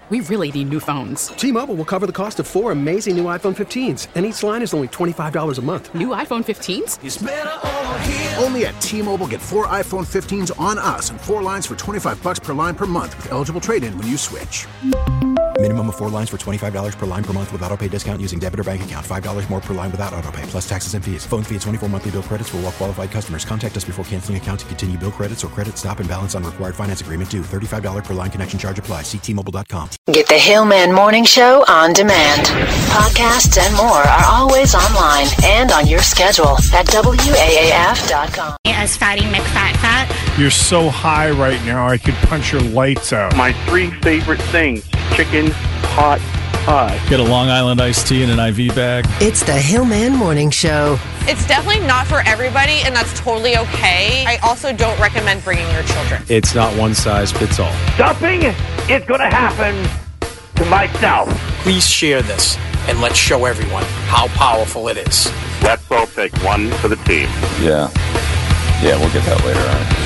we really need new phones. T-Mobile will cover the cost of 4 amazing new iPhone 15s, and each line is only $25 a month. New iPhone 15s? It's better over here. Only at T-Mobile, get 4 iPhone 15s on us and 4 lines for $25 per line per month with eligible trade-in when you switch. Minimum of 4 lines for $25 per line per month with autopay discount using debit or bank account. $5 more per line without autopay, plus taxes and fees. Phone fee at 24 monthly bill credits for well-qualified customers. Contact us before canceling account to continue bill credits or credit stop and balance on required finance agreement due. $35 per line connection charge applies. See T-Mobile.com. Get the Hillman Morning Show on demand. Podcasts and more are always online and on your schedule at WAAF.com. As Fatty McFat. You're so high right now, I could punch your lights out. My 3 favorite things: chicken, pot pie. Get a Long Island iced tea in an IV bag. It's the Hillman Morning Show. It's definitely not for everybody, and that's totally okay. I also don't recommend bringing your children. It's not one size fits all. Something is going to happen to myself. Please share this, and let's show everyone how powerful it is. Let's all take one for the team. Yeah, we'll get that later on.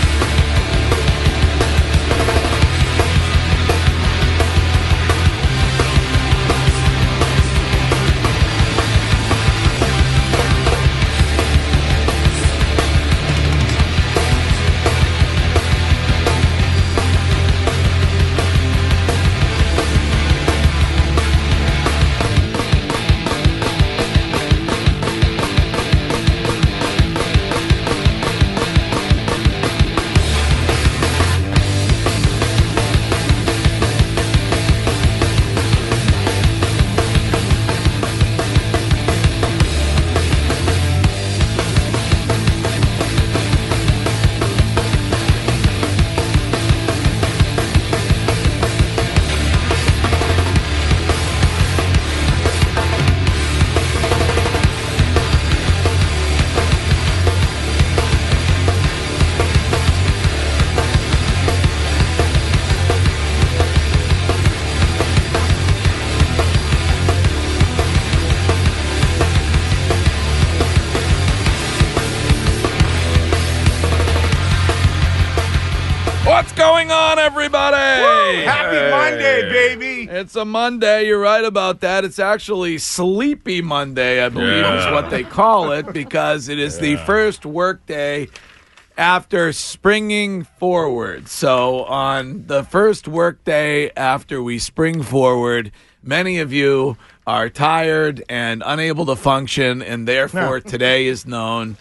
What's going on, everybody? Woo! Happy Monday, baby. It's a Monday. You're right about that. It's actually Sleepy Monday, I believe is what they call it, because it is the first work day after springing forward. So on the first work day after we spring forward, many of you are tired and unable to function, and therefore today is known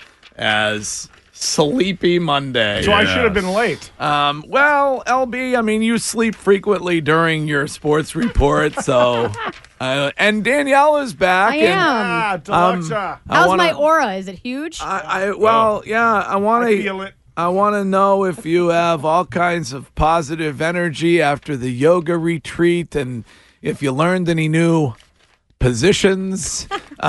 as Sleepy Monday. So I should have been late. Well, LB, I mean, you sleep frequently during your sports report, so... and Danielle is back. I am. Deluxa. How's my aura? Is it huge? I want to feel it. I want to know if you have all kinds of positive energy after the yoga retreat, and if you learned any new positions,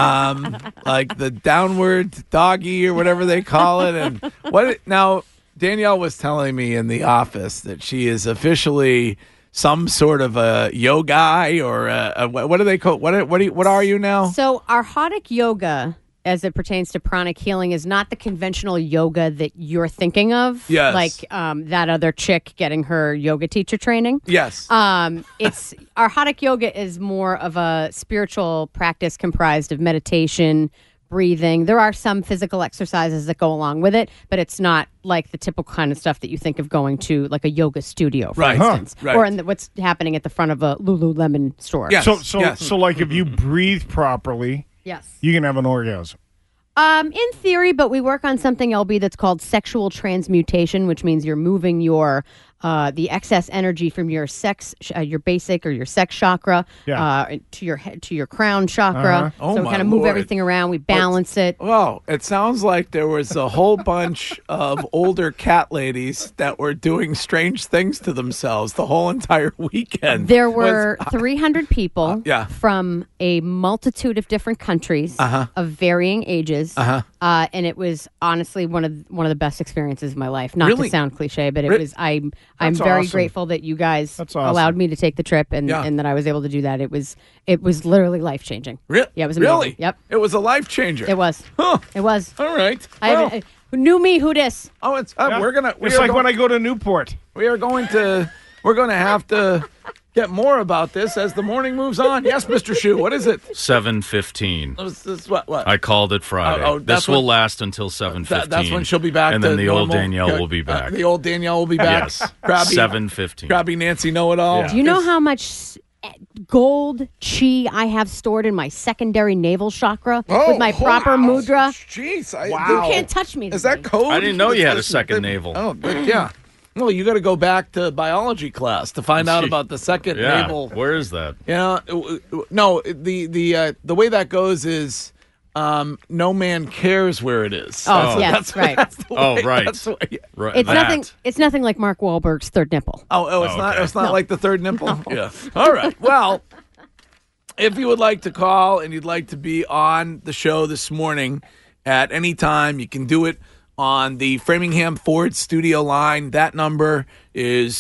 like the downward doggy or whatever they call it. And now, Danielle was telling me in the office that she is officially some sort of a yoga or what do they call what are you now? So Arhatic yoga, as it pertains to pranic healing, is not the conventional yoga that you're thinking of. Yes. Like that other chick getting her yoga teacher training. Yes. It's Arhatic yoga is more of a spiritual practice comprised of meditation, breathing. There are some physical exercises that go along with it, but it's not like the typical kind of stuff that you think of going to, like a yoga studio, for instance, or in what's happening at the front of a Lululemon store. Yes. So like if you breathe properly, yes, you can have an orgasm. In theory, but we work on something, LB, that's called sexual transmutation, which means you're moving your the excess energy from your your basic or your sex chakra to your crown chakra. Oh, so we kind of move everything around. We balance it. Oh, it sounds like there was a whole bunch of older cat ladies that were doing strange things to themselves the whole entire weekend. There were 300 people yeah. from a multitude of different countries of varying ages. And it was honestly one of the best experiences of my life. Not to sound cliche, but it was. I'm very grateful that you guys allowed me to take the trip and that I was able to do that. It was literally life changing. Really? Yeah, it was amazing. Really? Yep. It was a life changer. It was. Huh. It was. All right. Knew me, who dis? Oh, it's It's like when I go to Newport. We're going to have to get more about this as the morning moves on. Yes, Mr. Shu, what is it? 7:15. What? I called it Friday. That's this will when- last until 7:15. That's when she'll be back. And to then the old normal. Danielle will be back. The old Danielle will be back. Yes. Crabby, 7:15. Crabby Nancy know-it-all. Yeah. Do you know how much gold chi I have stored in my secondary navel chakra with my proper mudra? Jeez. You can't touch me. Is that code? I didn't know you had a second navel. Oh, yeah. Well, you got to go back to biology class to find out about the second Yeah. navel. Where is that? No, the way that goes is no man cares where it is. Oh, yes, right. That's the way, right. that's the way- Right. It's that. nothing. It's nothing like Mark Wahlberg's third nipple. It's not. okay. It's not No. like the third nipple. Yeah. All right. Well, if you would like to call and you'd like to be on the show this morning at any time, you can do it on the Framingham Ford studio line. That number is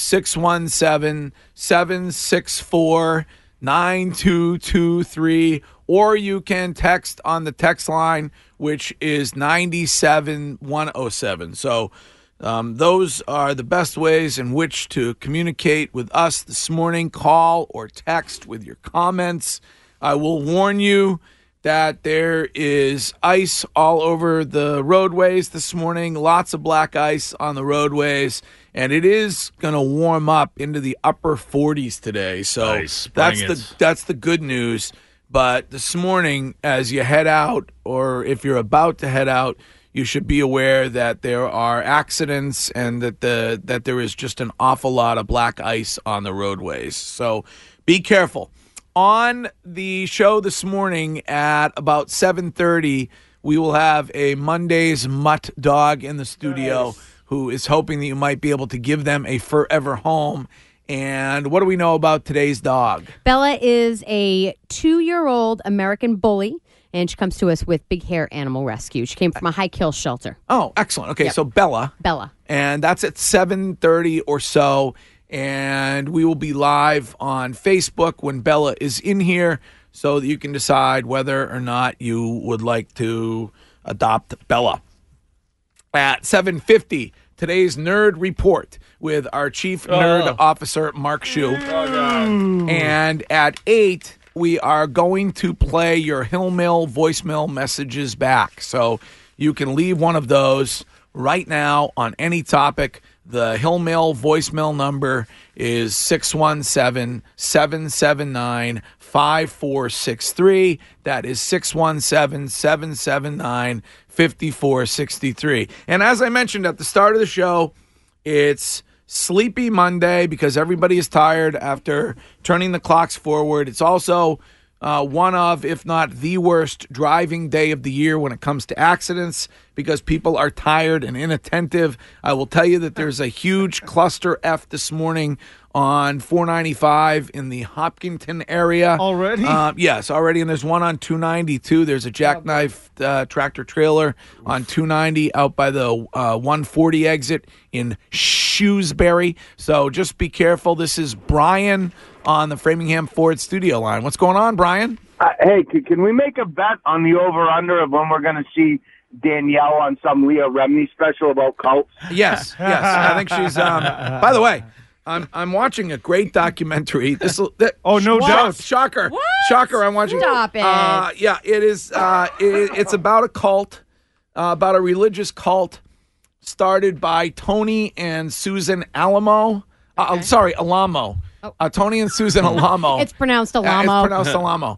617-764-9223, or you can text on the text line, which is 97107. So those are the best ways in which to communicate with us this morning. Call or text with your comments. I will warn you that there is ice all over the roadways this morning, lots of black ice on the roadways, and it is going to warm up into the upper 40s today. So Nice. that's the good news. But this morning, as you head out, or if you're about to head out, you should be aware that there are accidents and that there is just an awful lot of black ice on the roadways. So be careful. On the show this morning at about 7:30, we will have a Monday's Mutt dog in the studio who is hoping that you might be able to give them a forever home. And what do we know about today's dog? Bella is a 2-year-old American bully, and she comes to us with Big Hair Animal Rescue. She came from a high kill shelter. Oh, excellent. Okay, so Bella. And that's at 7:30 or so. And we will be live on Facebook when Bella is in here so that you can decide whether or not you would like to adopt Bella. At 7:50, today's Nerd Report with our Chief Nerd Officer, Mark Shu. And at 8, we are going to play your Hill Mill voicemail messages back. So you can leave one of those right now on any topic. The Hill Mill voicemail number is 617-779-5463. That is 617-779-5463. And as I mentioned at the start of the show, it's Sleepy Monday because everybody is tired after turning the clocks forward. It's also one of, if not the worst, driving day of the year when it comes to accidents because people are tired and inattentive. I will tell you that there's a huge cluster F this morning on 495 in the Hopkinton area. Already? Yes, already. And there's one on 292. There's a jackknife tractor trailer on 290 out by the 140 exit in Shrewsbury. So just be careful. This is Brian on the Framingham Ford studio line. What's going on, Brian? Hey, can we make a bet on the over-under of when we're going to see Danielle on some Leah Remini special about cults? Yes. I think she's. By the way, I'm watching a great documentary. No doubt. Shocker! Shocker! I'm watching. Stop it. Yeah, it is. It's about a cult, about a religious cult started by Tony and Susan Alamo. Alamo. Tony and Susan Alamo. It's pronounced Alamo. It's pronounced Alamo.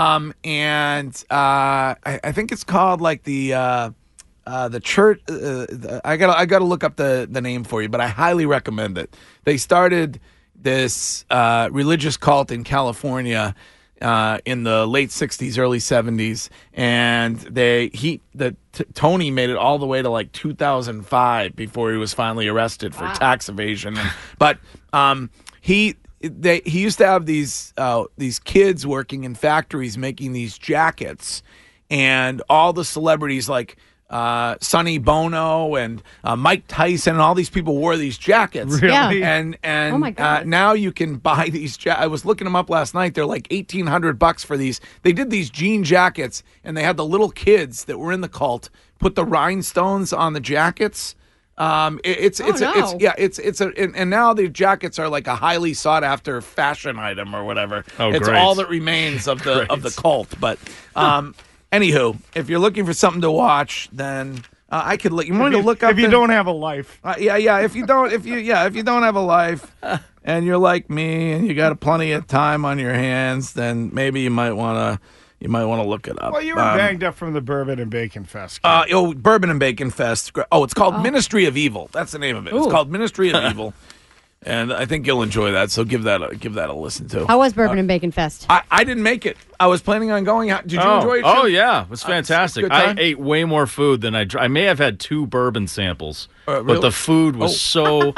I think it's called like the church. I gotta look up the name for you, but I highly recommend it. They started this religious cult in California in the late 60s, early 70s, and Tony made it all the way to like 2005 before he was finally arrested for tax evasion. But he used to have these kids working in factories making these jackets, and all the celebrities like Sonny Bono and Mike Tyson and all these people wore these jackets. Really? Yeah. And Oh my God. now you can buy these. I was looking them up last night. They're like $1,800 for these. They did these jean jackets, and they had the little kids that were in the cult put the rhinestones on the jackets. It's and now the jackets are like a highly sought after fashion item or whatever. Oh, it's great. all that remains of the cult. But anywho, if you're looking for something to watch, then I could look. You want to look up if you don't have a life. Yeah. If you don't have a life, and you're like me, and you got plenty of time on your hands, then maybe you might want to look it up. Well, you were banged up from the Bourbon and Bacon Fest. Bourbon and Bacon Fest. Oh, it's called Ministry of Evil. That's the name of it. It's called Ministry of Evil, and I think you'll enjoy that. So give that a listen to. How was Bourbon and Bacon Fest? I didn't make it. I was planning on going. Did you enjoy it? Oh yeah, it was fantastic. Good time? I ate way more food than I may have had 2 bourbon samples, really? but the food was so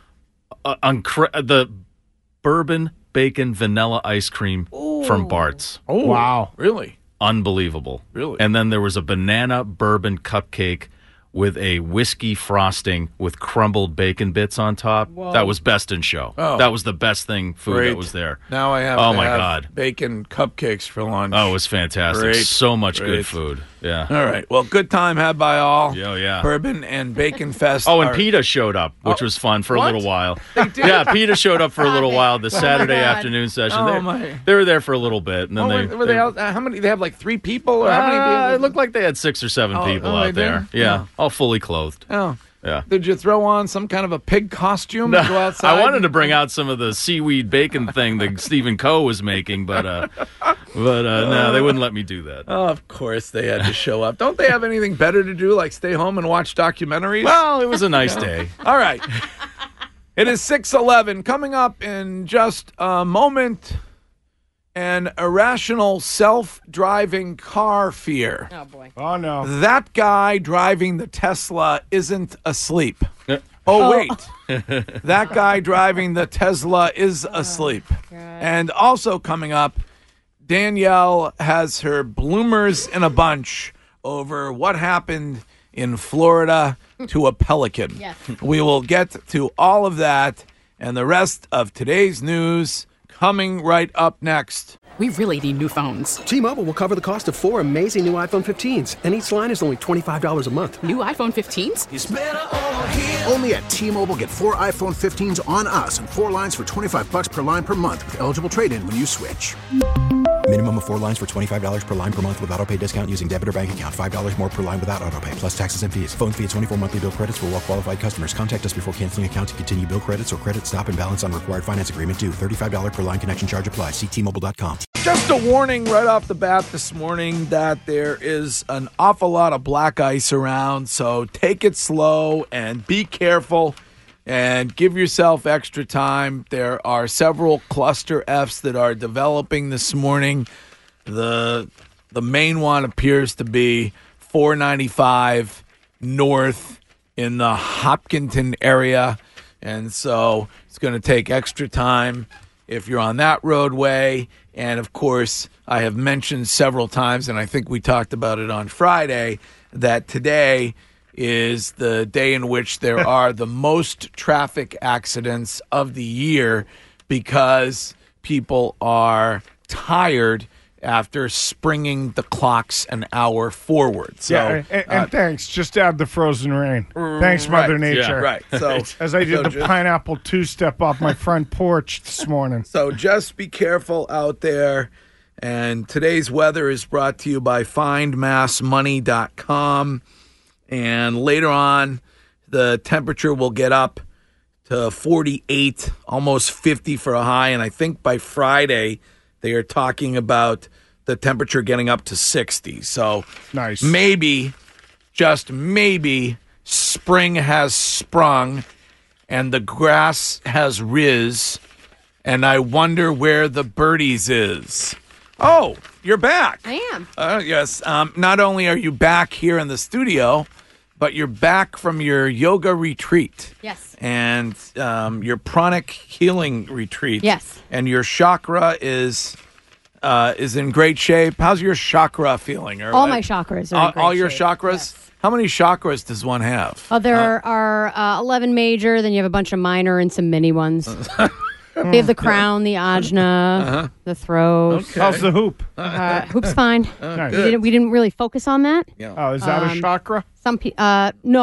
the bourbon bacon vanilla ice cream from Bart's. Oh wow, really? Unbelievable. Really? And then there was a banana bourbon cupcake with a whiskey frosting with crumbled bacon bits on top. Whoa. That was best in show. Oh. That was the best food Great. that was there. Now I have Oh to my have God. bacon cupcakes for lunch. Oh, it was fantastic. Great. So much Great. good food. Yeah. All right. Well, good time had by all. Yeah. Bourbon and Bacon Fest. Oh, and PETA showed up, which was fun for What? a little while. They did? Yeah, PETA showed up for a little while the Saturday God. afternoon session. Oh, They- my. They were there for a little bit, and then Were they out? How many? They have like 3 people, or how many people? It looked like they had 6 or 7 people they out there. did? Yeah, all fully clothed. Oh. Yeah. Did you throw on some kind of a pig costume and go outside? I wanted to bring out some of the seaweed bacon thing that Stephen Coe was making, but no, they wouldn't let me do that. Oh, of course they had to show up. Don't they have anything better to do, like stay home and watch documentaries? Well, it was a nice day. All right. It is 6:11. Coming up in just a moment, an irrational self-driving car fear. Oh, boy. Oh, no. That guy driving the Tesla isn't asleep. Oh, wait. That guy driving the Tesla is asleep. And also coming up, Danielle has her bloomers in a bunch over what happened in Florida to a pelican. Yes. We will get to all of that and the rest of today's news coming right up next. We really need new phones. T-Mobile will cover the cost of 4 amazing new iPhone 15s, and each line is only $25 a month. New iPhone 15s? Only at T-Mobile, get 4 iPhone 15s on us and 4 lines for $25 per line per month with eligible trade-in when you switch. Minimum of 4 lines for $25 per line per month with autopay discount using debit or bank account. $5 more per line without autopay, plus taxes and fees. Phone fee at 24 monthly bill credits for well-qualified customers. Contact us before canceling account to continue bill credits or credit stop and balance on required finance agreement due. $35 per line connection charge applies. See T-Mobile.com. Just a warning right off the bat this morning that there is an awful lot of black ice around, so take it slow and be careful and give yourself extra time. There are several cluster Fs that are developing this morning. The main one appears to be 495 north in the Hopkinton area, and so it's going to take extra time if you're on that roadway. And, of course, I have mentioned several times, and I think we talked about it on Friday, that today is the day in which there are the most traffic accidents of the year because people are tired after springing the clocks an hour forward. So, yeah, and thanks. Just add the frozen rain. Thanks, Mother Nature. Yeah, right. So, as I did the pineapple two-step off my front porch this morning. So just be careful out there. And today's weather is brought to you by FindMassMoney.com. And later on, the temperature will get up to 48, almost 50 for a high. And I think by Friday, they are talking about the temperature getting up to 60. So nice. Maybe, just maybe, spring has sprung and the grass has riz. And I wonder where the birdies is. Oh, you're back. I am. Yes. Not only are you back here in the studio, but you're back from your yoga retreat. Yes. And your pranic healing retreat. Yes. And your chakra is in great shape. How's your chakra feeling? All my chakras are in great all your shape. chakras? Yes. How many chakras does one have? Oh, there are 11 major, then you have a bunch of minor and some mini ones. They have the crown, the ajna, the throat. Okay. How's the hoop? Hoop's fine. Nice. We didn't really focus on that. Yeah. Oh, is that a chakra? Some no.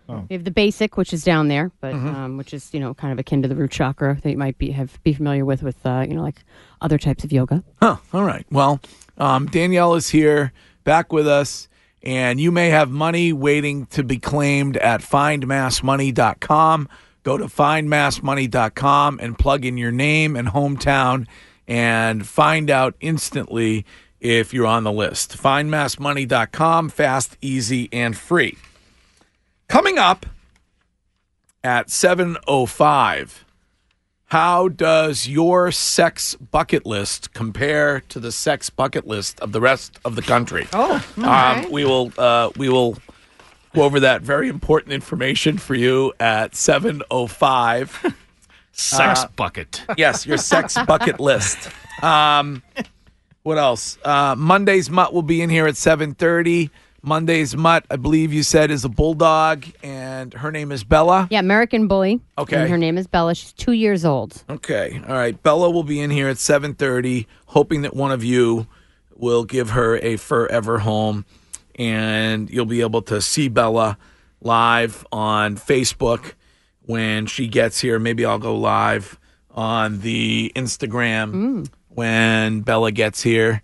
We have the basic, which is down there, but Mm-hmm. which is kind of akin to the root chakra that you might be familiar with like other types of yoga. Huh. All right. Well, Danielle is here, back with us, and you may have money waiting to be claimed at findmassmoney.com. Go to findmassmoney.com and plug in your name and hometown and find out instantly if you're on the list. Findmassmoney.com, fast, easy, and free. Coming up at 7:05, how does your sex bucket list compare to the sex bucket list of the rest of the country? We will go over that very important information for you at 7:05. Sex bucket. Yes, your sex bucket list. What else? Monday's Mutt will be in here at 7:30. Monday's Mutt, I believe you said, is a bulldog, and her name is Bella. Yeah, American Bully. Okay. And her name is Bella. She's 2 years old. Okay. All right. Bella will be in here at 7:30, hoping that one of you will give her a forever home, and you'll be able to see Bella live on Facebook when she gets here. Maybe I'll go live on the Instagram when Bella gets here.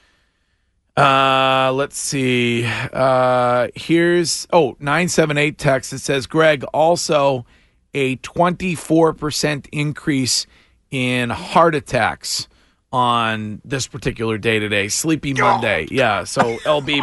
Let's see. Here's 978 text. It says, Greg, also a 24% increase in heart attacks on this particular day today. Sleepy Monday. Yeah. So LB,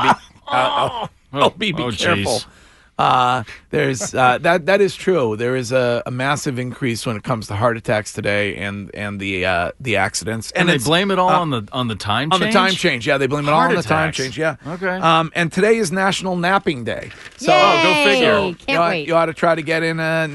be careful. Geez. There's that is true. There is a massive increase when it comes to heart attacks today and the accidents. And they blame it all on the time change? On the time change, yeah. They blame it all on the time change, yeah. Okay. And today is National Napping Day. So go figure. Can't wait. You ought to try to get in a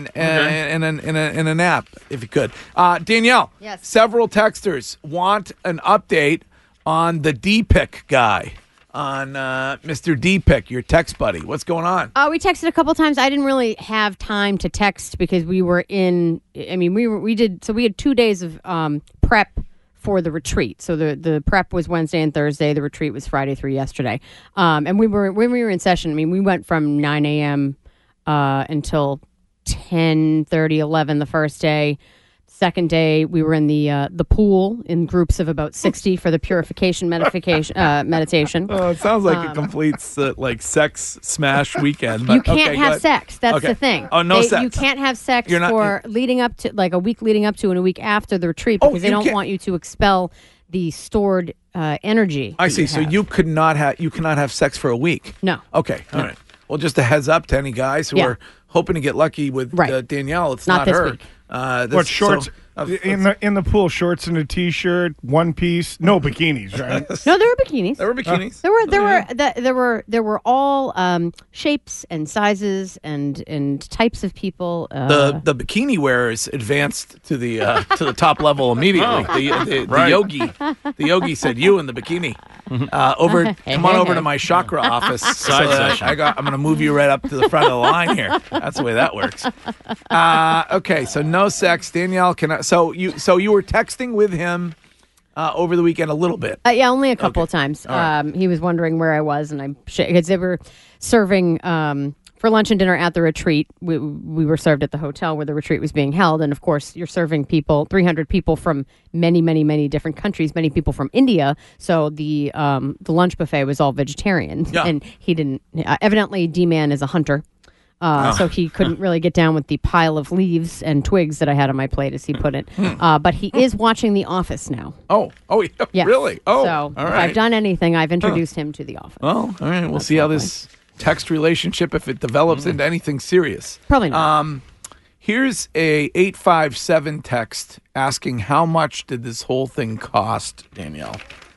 nap if you could. Danielle, yes. Several texters want an update on the D-Pick guy. On Mr. D-Pick, your text buddy. What's going on? We texted a couple times. I didn't really have time to text because we were in. I mean, we had 2 days of prep for the retreat. So the prep was Wednesday and Thursday. The retreat was Friday through yesterday. And when we were in session, I mean, we went from 9 a.m. Until 10:30, 11 the first day. Second day, we were in the pool in groups of about 60 for the purification meditation. Oh, it sounds like a complete sex smash weekend. But, you can't have sex. That's the thing. Oh, no sex. You can't have sex leading up to a week leading up to and a week after the retreat because they don't want you to expel the stored energy. I see. So you cannot have sex for a week. No. Okay. All right. Well, just a heads up to any guys who are hoping to get lucky with Danielle. It's not this her. Week. What shorts in the pool? Shorts and a t-shirt, one piece, no bikinis, right? No, there were bikinis. There were bikinis. There were all shapes and sizes and types of people. The bikini wearers advanced to the top level immediately. The yogi said, "You in the bikini, come on over to my chakra office. I'm going to move you right up to the front of the line here. That's the way that works." Okay, so no sex, Danielle. So you were texting with him over the weekend a little bit? Yeah, only a couple of times. Right. He was wondering where I was, and because they were serving for lunch and dinner at the retreat. We were served at the hotel where the retreat was being held, and of course, you're serving 300 people from many, many, many different countries. Many people from India. So the lunch buffet was all vegetarian, and he didn't. Evidently, D-Man is a hunter. So he couldn't really get down with the pile of leaves and twigs that I had on my plate, as he put it. But he is watching The Office now. Oh, yes. Really? Oh, so all if right. I've done anything, I've introduced him to The Office. Oh, all right. We'll see how this text relationship, if it develops into anything serious. Probably not. Here's a 857 text asking how much did this whole thing cost, Danielle?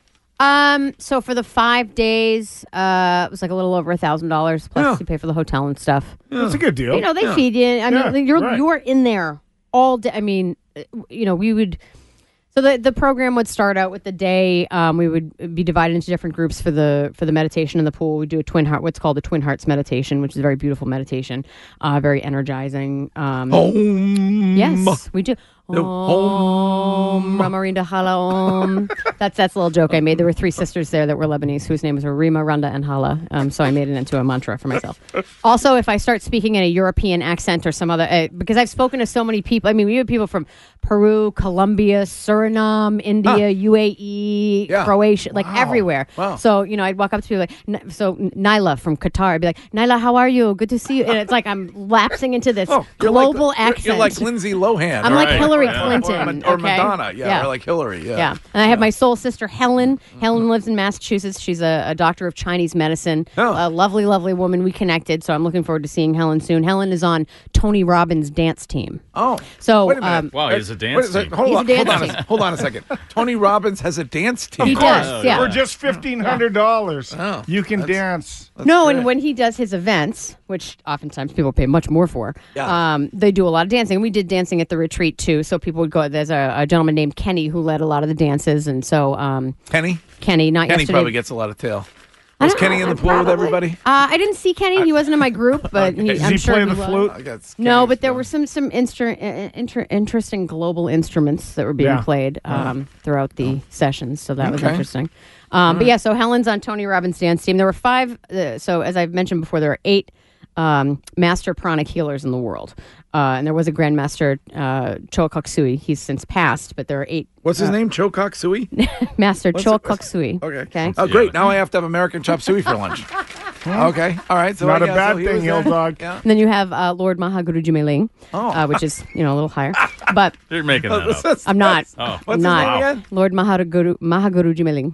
So for the 5 days, it was like a little over $1,000 plus you pay for the hotel and stuff. Yeah. That's a good deal. They feed you. I mean, you're in there all day. I mean, we would. So the program would start out with the day. We would be divided into different groups for the meditation in the pool. We do what's called the Twin Hearts meditation, which is a very beautiful meditation, very energizing. Yes, we do. Om Ramarinda Hala Om. That's a little joke I made. There were 3 sisters there that were Lebanese whose names were Rima, Randa, and Hala. So I made it into a mantra for myself. Also, if I start speaking in a European accent or some other, because I've spoken to so many people. I mean, we have people from Peru, Colombia, Suriname, India, UAE, Croatia, like everywhere. Wow. So, I'd walk up to people like, so Naila from Qatar, I'd be like, Naila, how are you? Good to see you. And it's like I'm lapsing into this global accent. You're like Lindsay Lohan. I'm like Hillary Clinton. Or okay? Madonna. Yeah, or like Hillary. Yeah. And I have my soul sister, Helen. Helen lives in Massachusetts. She's a doctor of Chinese medicine. A lovely, lovely woman. We connected, so I'm looking forward to seeing Helen soon. Helen is on Tony Robbins' dance team. Oh. So, wait a minute. Wow, he's a dance team. Hold on a second. Tony Robbins has a dance team. He does, yeah. For just $1,500, you can dance. No, and when he does his events, which oftentimes people pay much more for, they do a lot of dancing. We did dancing at the retreat, too, so people would go. There's a gentleman named Kenny who led a lot of the dances, and so... Kenny? Kenny, not Kenny yesterday. probably gets a lot of tail. Was Kenny in the pool with everybody? I didn't see Kenny. He wasn't in my group, but I'm sure play he the was. flute? No, but there were some interesting global instruments that were being played throughout the sessions, so that was interesting. But yeah, so Helen's on Tony Robbins' dance team. There were 5. So as I've mentioned before, there are 8 master pranic healers in the world. And there was a Grandmaster Chokok Sui. He's since passed, but there are 8. What's his name? Chokok Sui? Master Chokok Sui. Okay. Oh, great. Now I have to have American chop suey for lunch. Okay. All right. So Not a bad thing, Hill Dog. And then you have Lord Mahaguruji Meling, which is a little higher. But You're making that up. I'm not. What's I'm his not. name again? Lord Mahaguruji Meling.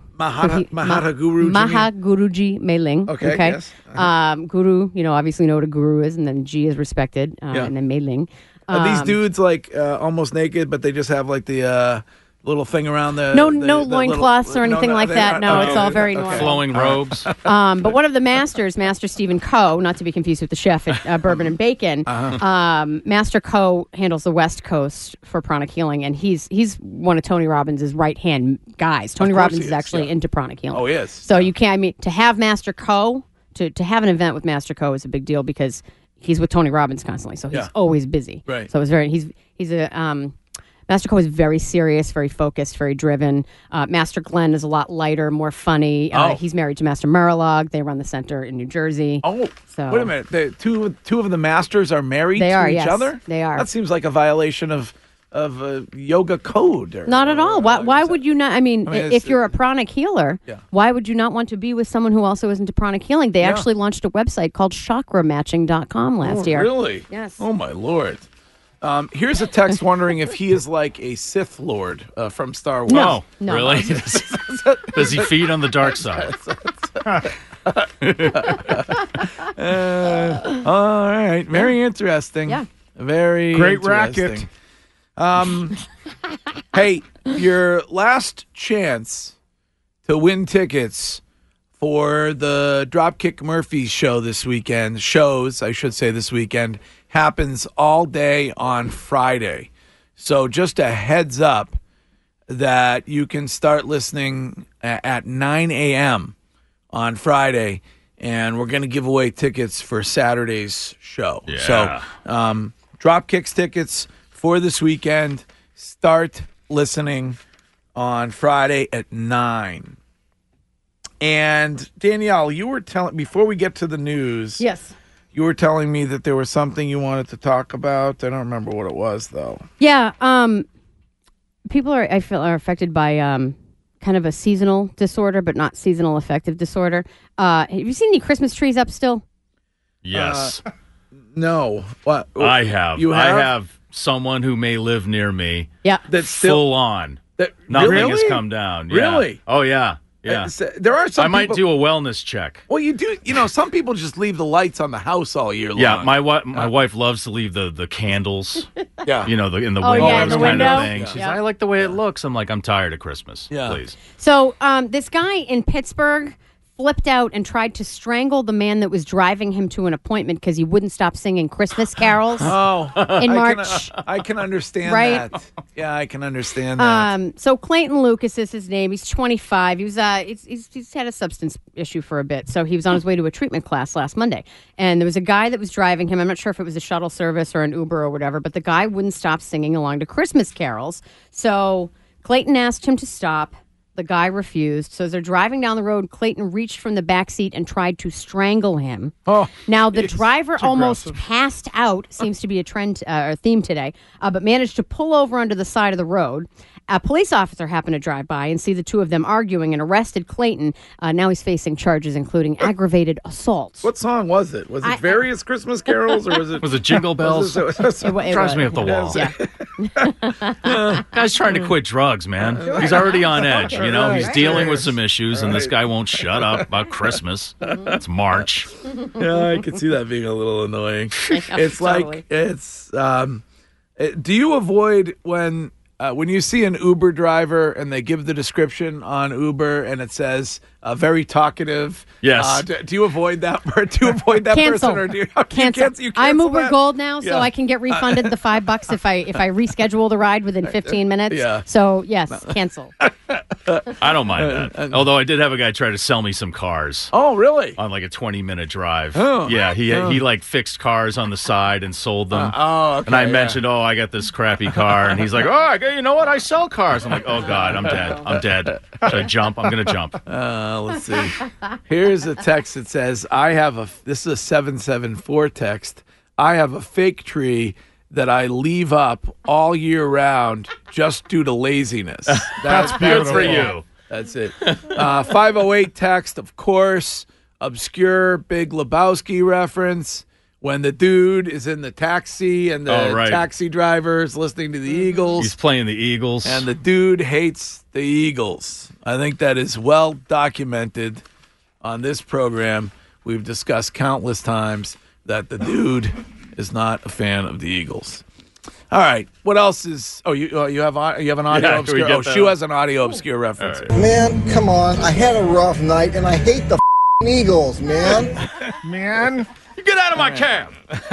Mahaguruji Meling. Okay. Yes. Guru, obviously know what a guru is, and then G is respected, and then Meling. Are these dudes like almost naked, but they just have like the little thing around the... No loincloths or anything like that. No, it's all very normal. Flowing robes. But one of the masters, Master Stephen Coe, not to be confused with the chef at Bourbon and Bacon, Master Coe handles the West Coast for pranic healing, and he's one of Tony Robbins' right-hand guys. Tony Robbins is actually into pranic healing. Oh, he is. So you can't, to have Master Coe, to have an event with Master Coe is a big deal because he's with Tony Robbins constantly, so he's always busy. Right. So he's a... Master Coe is very serious, very focused, very driven. Master Glenn is a lot lighter, more funny. He's married to Master Muralog. They run the center in New Jersey. Oh, so wait a minute. The two of the masters are married to each other? They are. That seems like a violation of yoga code. Not at all. Why would you not? I mean if you're a pranic healer, why would you not want to be with someone who also is into pranic healing? They actually launched a website called chakramatching.com last year. Really? Yes. Oh, my Lord. Here's a text wondering if he is like a Sith Lord from Star Wars. No. Really? Does he feed on the dark side? All right. Very interesting. Yeah. Very Great interesting. racket. Hey, your last chance to win tickets for the Dropkick Murphys show this weekend, this weekend, happens all day on Friday. So just a heads up that you can start listening at 9 a.m. on Friday, and we're going to give away tickets for Saturday's show. Yeah. So Dropkicks tickets for this weekend. Start listening on Friday at 9. And Danielle, you were telling, before we get to the news, Yes. you were telling me that there was something you wanted to talk about. I don't remember what it was, though. Yeah. People are affected by kind of a seasonal disorder, but not seasonal affective disorder. Have you seen any Christmas trees up still? Yes. No. What? I have. You have? I have someone who may live near me. Yeah. That's still full on. Nothing has come down. Yeah. Really? Oh, yeah. Yeah. There are some I might people- do a wellness check. Well, you do. Some people just leave the lights on the house all year long. Yeah, my wife loves to leave the candles. Yeah. In the Oh, windows yeah, in the kind window? of thing. She's Yeah. I like the way it looks. I'm like, I'm tired of Christmas. Yeah. Please. So this guy in Pittsburgh flipped out and tried to strangle the man that was driving him to an appointment because he wouldn't stop singing Christmas carols in March. I can understand Right? that. Yeah, I can understand that. So Clayton Lucas is his name. He's 25. He was he's had a substance issue for a bit. So he was on his way to a treatment class last Monday. And there was a guy that was driving him. I'm not sure if it was a shuttle service or an Uber or whatever, but the guy wouldn't stop singing along to Christmas carols. So Clayton asked him to stop. The guy refused. So as they're driving down the road, Clayton reached from the back seat and tried to strangle him. Oh, now, the driver almost passed out, seems to be a trend or theme today, but managed to pull over onto the side of the road. A police officer happened to drive by and see the two of them arguing and arrested Clayton. Now he's facing charges, including aggravated assault. What song was it? Was it various Christmas carols, or was it... Was it Jingle Bells? Drives me up the wall. Yeah. Guy's trying to quit drugs, man. He's already on edge. You know, he's dealing with some issues, and this guy won't shut up about Christmas. It's March. Yeah, I can see that being a little annoying. It's totally. like, it's... do you avoid when you see an Uber driver and they give the description on Uber and it says very talkative? Yes. Do you avoid that? Do you avoid that Cancel. person, or do you Cancel. you I'm cancel Uber that? Gold now, so Yeah. I can get refunded the $5 if I reschedule the ride within 15 minutes. Yeah. So yes, cancel. I don't mind that. Although I did have a guy try to sell me some cars. Oh, really? On like a 20-minute drive. Oh. Yeah, he like fixed cars on the side and sold them. Okay, and I mentioned, I got this crappy car. And he's like, you know what? I sell cars. I'm like, oh, God, I'm dead. I'm dead. Should I jump? I'm going to jump. Let's see. Here's a text that says, this is a 774 text. I have a fake tree that I leave up all year round just due to laziness. That's Good beautiful. for you. That's it. 508 text, of course. Obscure Big Lebowski reference. When the dude is in the taxi and the taxi driver is listening to the Eagles. He's playing the Eagles. And the dude hates the Eagles. I think that is well documented on this program. We've discussed countless times that the dude is not a fan of the Eagles. All right. What else is... you have an audio obscure... Oh, Shu has an audio obscure reference. Right. Man, come on. I had a rough night, and I hate the Eagles, man. Man. You get out of my cab.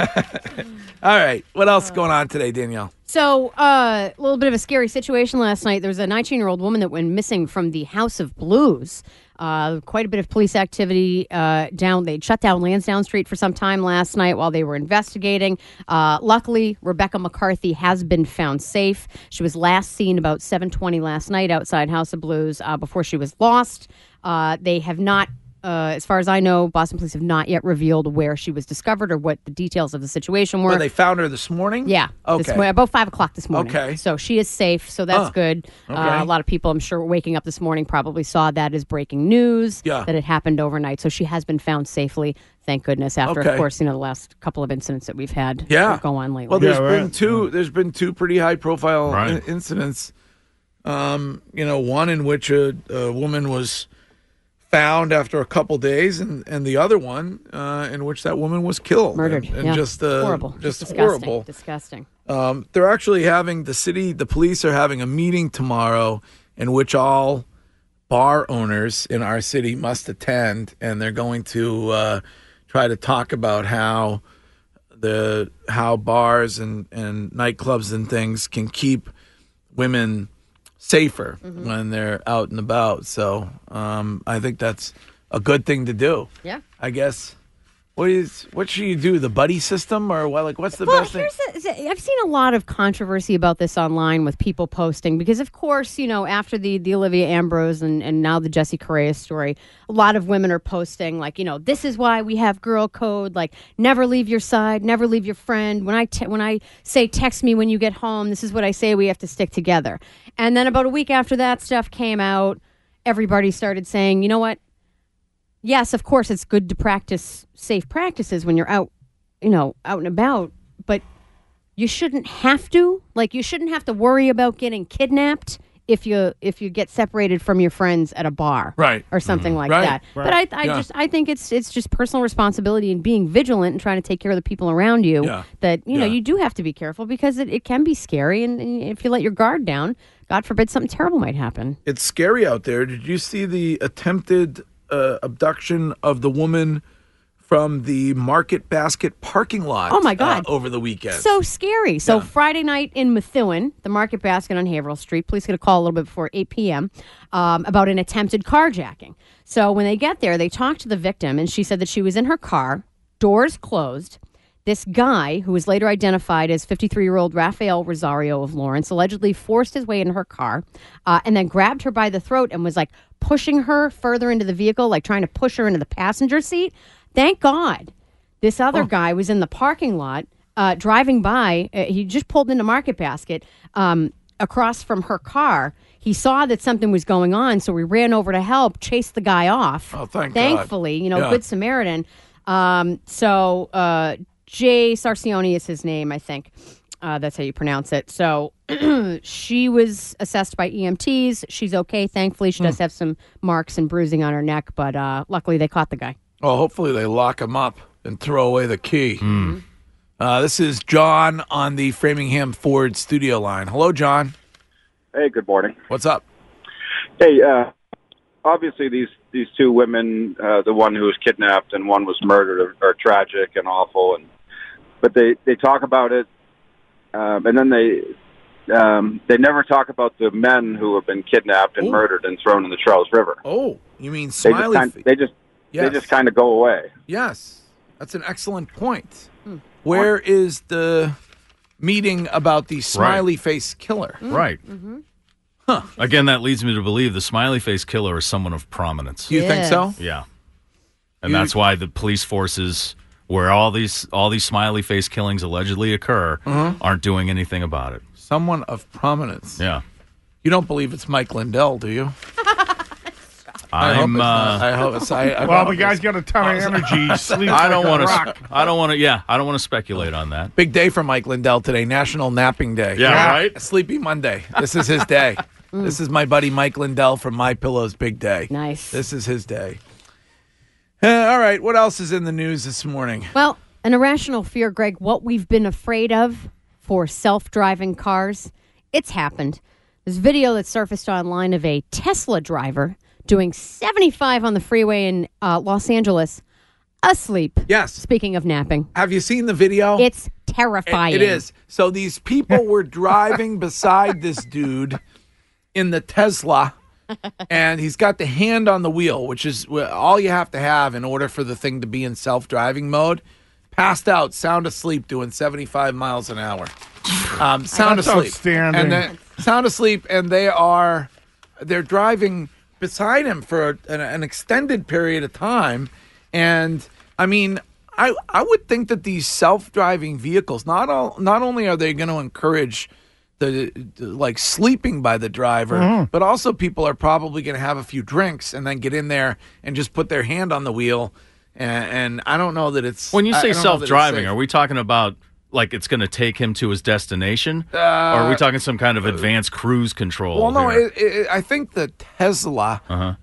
All right. What else is going on today, Danielle? So, a little bit of a scary situation last night. There was a 19-year-old woman that went missing from the House of Blues. Quite a bit of police activity down. They'd shut down Lansdowne Street for some time last night while they were investigating. Luckily, Rebecca McCarthy has been found safe. She was last seen about 7:20 last night outside House of Blues before she was lost. They have not... as far as I know, Boston police have not yet revealed where she was discovered or what the details of the situation were. Well, they found her this morning? Yeah. Okay. About 5 o'clock this morning. Okay. So she is safe, so that's good. Okay. A lot of people, I'm sure, waking up this morning probably saw that as breaking news, that it happened overnight. So she has been found safely, thank goodness, after, of course, the last couple of incidents that we've had go on lately. Well, there's been two pretty high-profile incidents. One in which a woman was found after a couple days, and the other one in which that woman was killed, murdered, and just horrible, just disgusting, disgusting. They're actually having the police are having a meeting tomorrow in which all bar owners in our city must attend, and they're going to try to talk about how bars and nightclubs and things can keep women safer when they're out and about. So I think that's a good thing to do. Yeah. I guess. What should you do? The buddy system, or what? Like, what's the best thing? I've seen a lot of controversy about this online with people posting because, of course, after the Olivia Ambrose and now the Jesse Correa story, a lot of women are posting like, this is why we have girl code, like never leave your side, never leave your friend. When I say text me when you get home, this is what I say. We have to stick together. And then about a week after that stuff came out, everybody started saying, you know what? Yes, of course, it's good to practice safe practices when you're out and about, but you shouldn't have to. Like, you shouldn't have to worry about getting kidnapped if you get separated from your friends at a bar, or something like that. Right. But I think it's just personal responsibility and being vigilant and trying to take care of the people around you. Yeah. That you do have to be careful because it can be scary, and if you let your guard down, God forbid something terrible might happen. It's scary out there. Did you see the attempted abduction of the woman from the Market Basket parking lot. Oh, my God. Over the weekend. So scary. So Friday night in Methuen, the Market Basket on Haverhill Street, police get a call a little bit before 8 p.m. About an attempted carjacking. So when they get there, they talk to the victim, and she said that she was in her car, doors closed. This guy, who was later identified as 53-year-old Rafael Rosario of Lawrence, allegedly forced his way into her car and then grabbed her by the throat and was like pushing her further into the vehicle, like trying to push her into the passenger seat. Thank God this other guy was in the parking lot driving by. He just pulled into Market Basket across from her car. He saw that something was going on, so we ran over to help, chased the guy off. Oh, Thankfully, God. Good Samaritan. Jay Sarcioni is his name, I think. That's how you pronounce it. So she was assessed by EMTs. She's okay, thankfully. She does have some marks and bruising on her neck, but luckily they caught the guy. Well, hopefully they lock him up and throw away the key. This is John on the Framingham Ford studio line. Hello, John. Hey, good morning. What's up? Hey, obviously these two women, the one who was kidnapped and one was murdered, are tragic and awful. But they talk about it, and then they never talk about the men who have been kidnapped and murdered and thrown in the Charles River. Oh, you mean Smiley? They just kind of go away. Yes, that's an excellent point. Where is the meeting about the smiley face killer? Right. Huh. Again, that leads me to believe the smiley face killer is someone of prominence. You think so? Yeah. And that's why the police forces, where all these smiley face killings allegedly occur, aren't doing anything about it. Someone of prominence. Yeah. You don't believe it's Mike Lindell, do you? I hope it's. Well, the guy's got a ton of energy. Sleeps I don't want to. I don't want to speculate on that. Big day for Mike Lindell today, National Napping Day. Yeah, right. Sleepy Monday. This is his day. This is my buddy Mike Lindell from My Pillow's big day. Nice. This is his day. All right. What else is in the news this morning? Well, an irrational fear, Greg, what we've been afraid of for self-driving cars, it's happened. There's video that surfaced online of a Tesla driver doing 75 on the freeway in Los Angeles, asleep. Yes. Speaking of napping. Have you seen the video? It's terrifying. It is. So these people were driving beside this dude in the Tesla, and he's got the hand on the wheel, which is all you have to have in order for the thing to be in self-driving mode. Passed out, sound asleep, doing 75 miles an hour. Sound asleep. Outstanding. And then sound asleep, and they're driving beside him for an extended period of time. And I mean, I would think that these self-driving vehicles, not only are they going to encourage the like sleeping by the driver, but also people are probably going to have a few drinks and then get in there and just put their hand on the wheel. And I don't know that it's... When you say self-driving, are we talking about like it's going to take him to his destination? Or are we talking some kind of advanced cruise control? Well, no, I think the Tesla,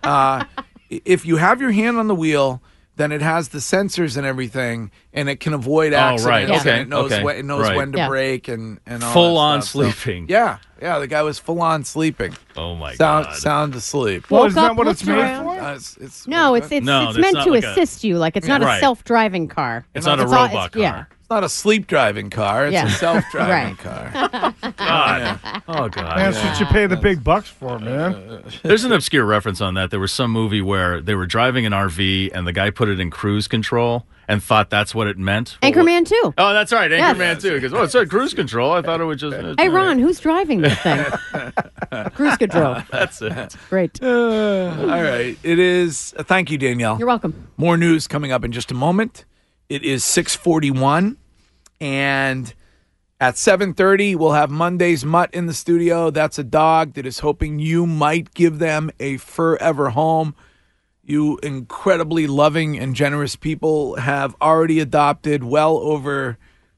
if you have your hand on the wheel, then it has the sensors and everything, and it can avoid accidents. Right. Okay. And it knows when to brake and all full that on stuff. sleeping. So, yeah, the guy was full on sleeping. Oh my God. Sound asleep. Well, isn't that what it's made for? It's meant to assist you. Like it's not a self-driving car. It's not a robot car. Yeah. It's not a sleep-driving car. It's a self-driving car. God. Oh, God. That's what you pay the big bucks for, man. There's an obscure reference on that. There was some movie where they were driving an RV and the guy put it in cruise control and thought that's what it meant. Anchorman 2. Oh, that's right. Anchorman 2. Because, it said cruise control. I thought it would just... Hey, Ron, who's driving this thing? Cruise control. That's it. Great. All right. It is... thank you, Danielle. You're welcome. More news coming up in just a moment. It is 6:41. And at 7:30, we'll have Monday's Mutt in the studio. That's a dog that is hoping you might give them a forever home. You incredibly loving and generous people have already adopted well over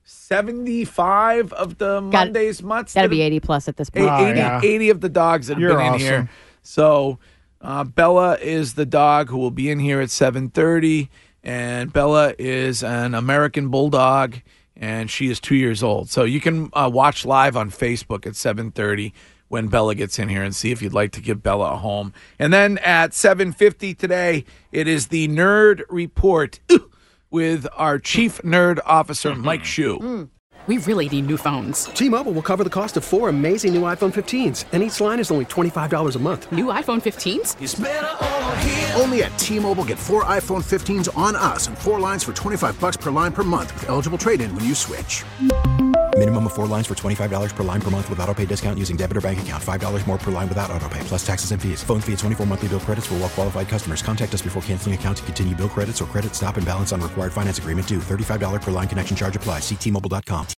75 of the Monday's Mutts. Got to be 80 plus at this point. 80 of the dogs that have been in here. So Bella is the dog who will be in here at 7:30. And Bella is an American Bulldog. And she is 2 years old. So you can watch live on Facebook at 7:30 when Bella gets in here and see if you'd like to give Bella a home. And then at 7:50 today, it is the Nerd Report with our Chief Nerd Officer, Mike Shue. We really need new phones. T-Mobile will cover the cost of 4 amazing new iPhone 15s, and each line is only $25 a month. New iPhone 15s? It's better over here. Only at T-Mobile, get 4 iPhone 15s on us and 4 lines for $25 per line per month with eligible trade-in when you switch. Minimum of 4 lines for $25 per line per month with autopay discount using debit or bank account. $5 more per line without autopay, plus taxes and fees. Phone fee at 24 monthly bill credits for well-qualified customers. Contact us before canceling account to continue bill credits or credit stop and balance on required finance agreement due. $35 per line connection charge applies. See T-Mobile.com.